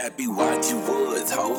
that be watching woods, ho.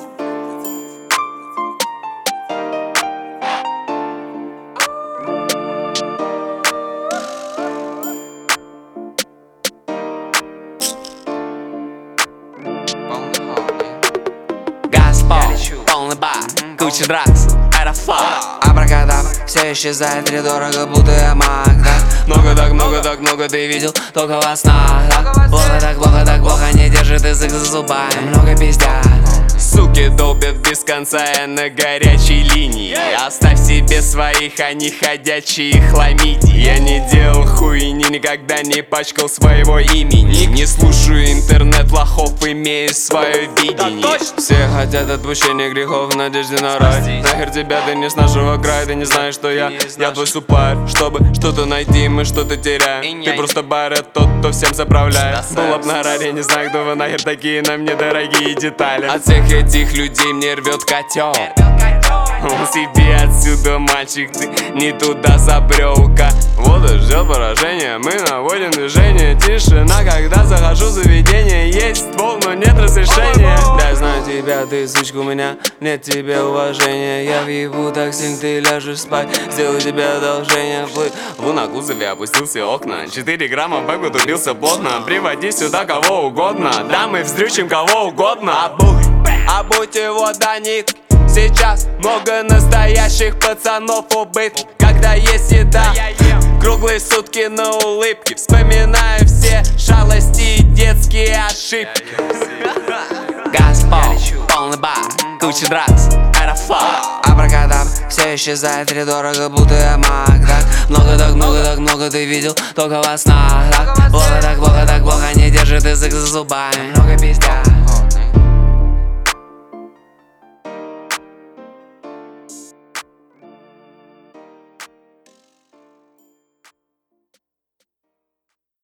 Газпол, полный бар, куча дракс, аэрофлот. Абракадабра, все исчезает, втридорого, будто я маг. Так много ты видел, только во снах. Так плохо, не держит язык за зубами. Много пиздят. Суки долбят без конца, я на горячей линии. Оставь себе своих, они ходячие хламидии. Я не делал хуйни, никогда не пачкал своего имени. Не слушаю интернет-лохов, имею свое видение. Все хотят отпущения грехов в надежде на рай. Нахер тебя, ты не с нашего края, ты не знаешь, что я твой супер. Чтобы что-то найти, мы что-то теряем. Ты просто барет, тот, кто всем заправляет. Был об на раре, не знаю, кто вы нахер такие, нам недорогие детали. От всех этих людей мне рвет котел. Уйди отсюда, мальчик, ты не туда забрел-ка. Вот и ждет поражение, мы наводим движение. Тишина, когда захожу в заведение. Есть ствол, но нет разрешения. Да, я знаю тебя, ты сучка, у меня нет тебе уважения. Я въебу такси, ты ляжешь спать, сделаю тебе одолжение. Плыву на кузове, опустил все окна. 4 грамма бэку тупился плотно. Приводи сюда кого угодно, да мы вздрючим кого угодно. Будь его Даник. Сейчас много настоящих пацанов убит, когда есть еда. Круглые сутки на улыбке, вспоминая все шалости и детские ошибки. Газпол, полный бар, куча дракс, аэрофлот. Абракадабра, все исчезает, втридорого, будто я маг. Так много ты видел, только во снах. Так плохо, не держит язык за зубами. Много пиздят.